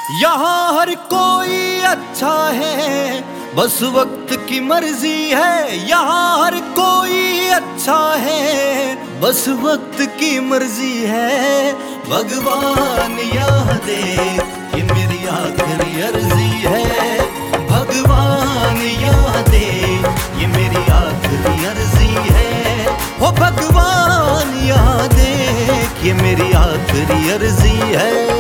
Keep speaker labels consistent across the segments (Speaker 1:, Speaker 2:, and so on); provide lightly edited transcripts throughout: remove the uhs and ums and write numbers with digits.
Speaker 1: यहाँ हर कोई अच्छा है, बस वक्त की मर्जी है। यहाँ हर कोई अच्छा है, बस वक्त की मर्जी है। भगवान यहाँ देख, ये मेरी आखिरी अर्जी है। भगवान यहाँ देख, ये मेरी आखिरी अर्जी है। ओ भगवान यहाँ देख, ये मेरी आखिरी अर्जी है।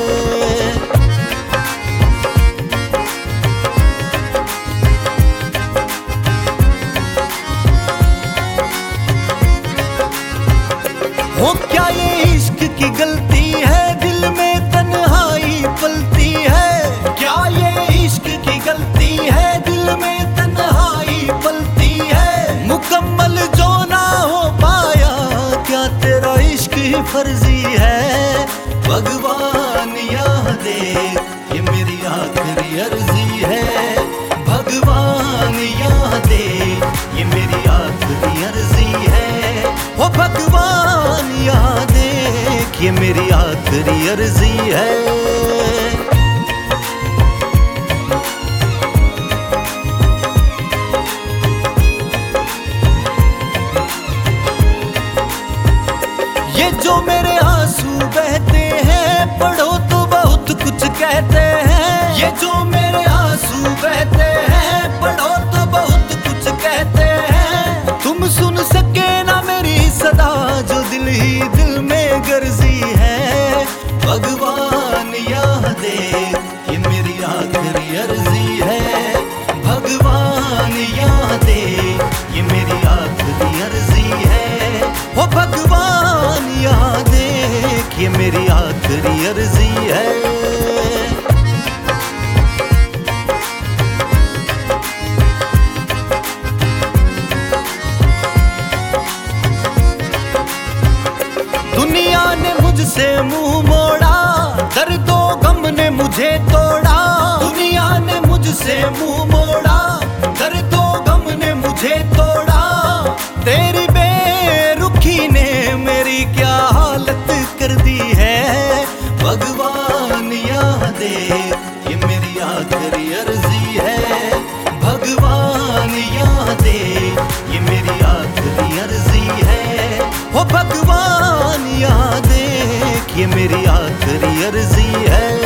Speaker 1: हो क्या ये इश्क की गलती है, दिल में तन्हाई पलती है। क्या ये इश्क की गलती है, दिल में तन्हाई पलती है। मुकम्मल जो ना हो पाया, क्या तेरा इश्क ही फर्जी है। भगवान यहाँ देख, ये मेरी आखिरी अर्जी है। भगवान यहाँ देख, ये मेरी आखिरी अर्जी है। ओ भगवान यहाँ देख, ये मेरी आखिरी अर्जी है। ये जो मेरे आंसू बहते हैं, पढ़ो तो बहुत कुछ कहते हैं। ये जो मेरे आंसू बहते हैं, पढ़ो तो बहुत कुछ कहते हैं। तुम सुन सके ना मेरी सदा, जो दिल ही दिल में गर्जी है। भगवान यहाँ देख, ये मेरी आखिरी अर्जी है। भगवान यहाँ देख, ये मेरी आखिरी अर्जी है। ओ भगवान यहाँ देख, ये मेरी आखिरी अर्जी है। दुनिया ने मुझसे मुंह मोड़ा, दर्दो गम ने मुझे तोड़ा। दुनिया ने मुझसे मुंह मोड़ा, दर्दो गम ने मुझे तोड़ा। तेरी बेरुखी ने मेरी क्या हालत कर दी है। भगवान यहाँ देख, ये मेरी आखिरी अर्जी है। भगवान यहाँ देख, ये मेरी आखिरी अर्जी है। ओ भगवान यहाँ देख, ये मेरी आखिरी अर्जी है।